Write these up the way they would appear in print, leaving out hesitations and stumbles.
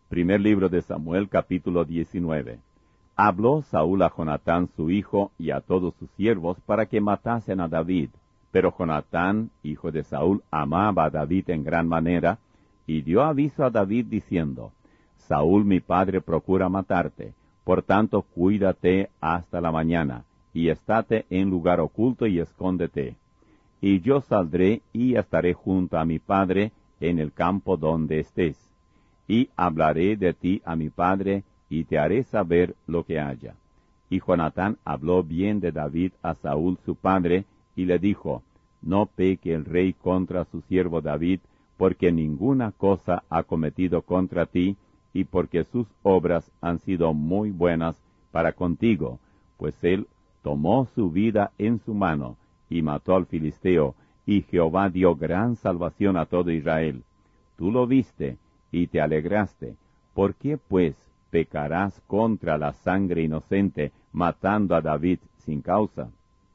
Primer libro de Samuel, capítulo 19. Habló Saúl a Jonatán su hijo y a todos sus siervos para que matasen a David. Pero Jonatán, hijo de Saúl, amaba a David en gran manera, y dio aviso a David diciendo, Saúl mi padre procura matarte, por tanto cuídate hasta la mañana, y estate en lugar oculto y escóndete. Y yo saldré y estaré junto a mi padre en el campo donde estés. Y hablaré de ti a mi padre, y te haré saber lo que haya. Y Jonatán habló bien de David a Saúl su padre, y le dijo, no peque el rey contra su siervo David, porque ninguna cosa ha cometido contra ti, y porque sus obras han sido muy buenas para contigo, pues él tomó su vida en su mano, y mató al filisteo, y Jehová dio gran salvación a todo Israel. Tú lo viste, y te alegraste. ¿Por qué, pues, pecarás contra la sangre inocente, matando a David sin causa?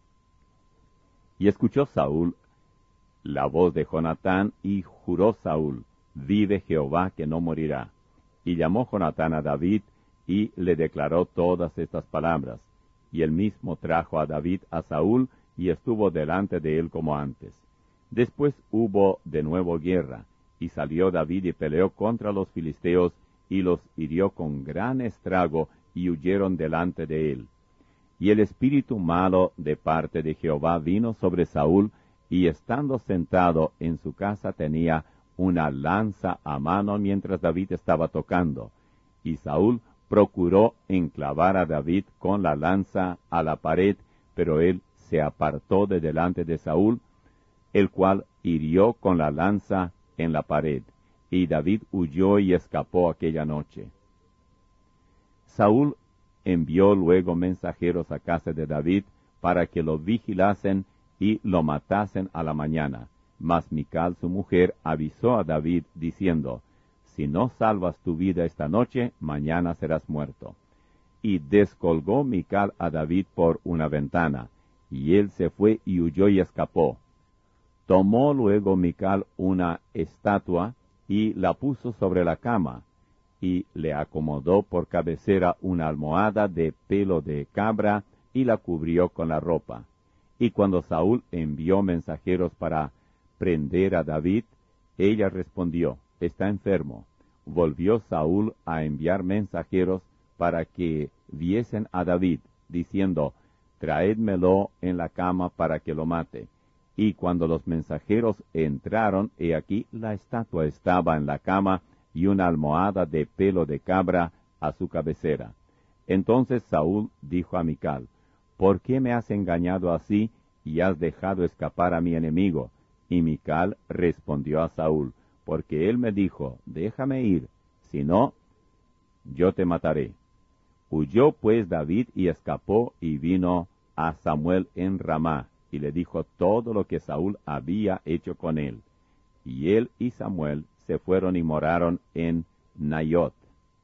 Y escuchó Saúl la voz de Jonatán, y juró Saúl, vive Jehová que no morirá. Y llamó Jonatán a David, y le declaró todas estas palabras. Y él mismo trajo a David a Saúl, y estuvo delante de él como antes. Después hubo de nuevo guerra, y salió David y peleó contra los filisteos, y los hirió con gran estrago, y huyeron delante de él. Y el espíritu malo de parte de Jehová vino sobre Saúl, y estando sentado en su casa tenía una lanza a mano mientras David estaba tocando. Y Saúl procuró enclavar a David con la lanza a la pared, pero él se apartó de delante de Saúl, el cual hirió con la lanza en la pared, y David huyó y escapó aquella noche. Saúl envió luego mensajeros a casa de David para que lo vigilasen y lo matasen a la mañana. Mas Mical su mujer avisó a David diciendo, si no salvas tu vida esta noche, mañana serás muerto. Y descolgó Mical a David por una ventana, y él se fue y huyó y escapó. Tomó luego Mical una estatua y la puso sobre la cama, y le acomodó por cabecera una almohada de pelo de cabra, y la cubrió con la ropa. Y cuando Saúl envió mensajeros para prender a David, ella respondió, está enfermo. Volvió Saúl a enviar mensajeros para que viesen a David, diciendo, traédmelo en la cama para que lo mate. Y cuando los mensajeros entraron, he aquí la estatua estaba en la cama, y una almohada de pelo de cabra a su cabecera. Entonces Saúl dijo a Mical, ¿por qué me has engañado así, y has dejado escapar a mi enemigo? Y Mical respondió a Saúl, porque él me dijo, déjame ir, si no, yo te mataré. Huyó pues David y escapó, y vino a Samuel en Ramá, y le dijo todo lo que Saúl había hecho con él. Y él y Samuel se fueron y moraron en Naiot.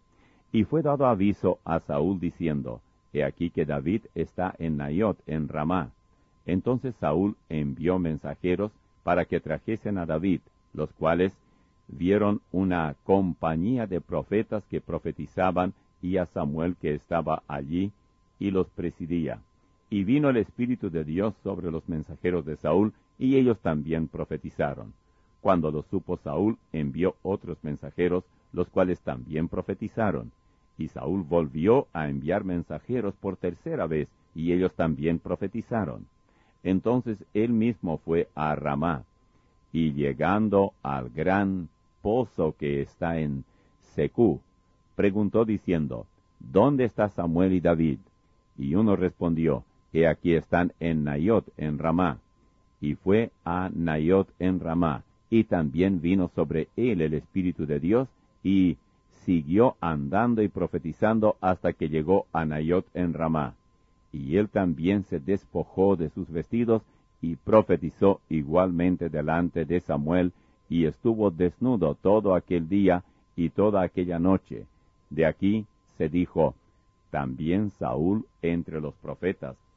Y fue dado aviso a Saúl diciendo, he aquí que David está en Naiot, en Ramá. Entonces Saúl envió mensajeros para que trajesen a David, los cuales vieron una compañía de profetas que profetizaban, y a Samuel que estaba allí, y los presidía. Y vino el Espíritu de Dios sobre los mensajeros de Saúl, y ellos también profetizaron. Cuando lo supo Saúl, envió otros mensajeros, los cuales también profetizaron. Y Saúl volvió a enviar mensajeros por tercera vez, y ellos también profetizaron. Entonces él mismo fue a Ramá, y llegando al gran pozo que está en Secú, preguntó diciendo, ¿dónde está Samuel y David? Y uno respondió, he aquí están en Naiot, en Ramá. Y fue a Naiot en Ramá, y también vino sobre él el Espíritu de Dios, y siguió andando y profetizando hasta que llegó a Naiot en Ramá. Y él también se despojó de sus vestidos, y profetizó igualmente delante de Samuel, y estuvo desnudo todo aquel día y toda aquella noche. De aquí se dijo, también Saúl entre los profetas